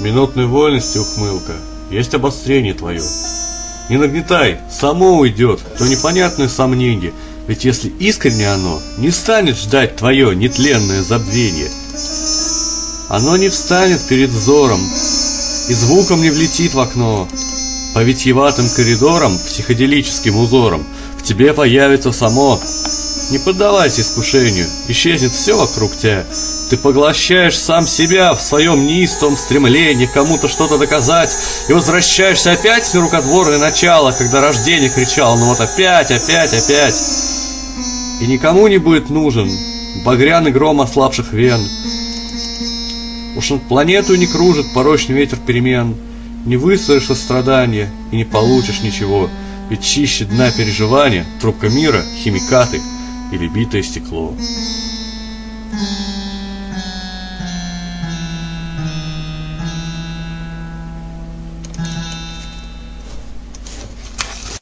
минутной вольности ухмылка, есть обострение твое. Не нагнетай, само уйдет, то непонятное сомнение, ведь если искренне оно, не станет ждать твое нетленное забвение. Оно не встанет перед взором и звуком не влетит в окно. По витьеватым коридорам, психоделическим узорам в тебе появится само. Не поддавайся искушению, исчезнет все вокруг тебя. Ты поглощаешь сам себя в своем неистовом стремлении кому-то что-то доказать и возвращаешься опять в нерукотворное начало, когда рождение кричало: ну вот опять. И никому не будет нужен багряный гром ослабших вен. Уж над планету не кружит порочный ветер перемен. Не высоешь сострадания и не получишь ничего, ведь чище дна переживания трубка мира, химикаты или битое стекло.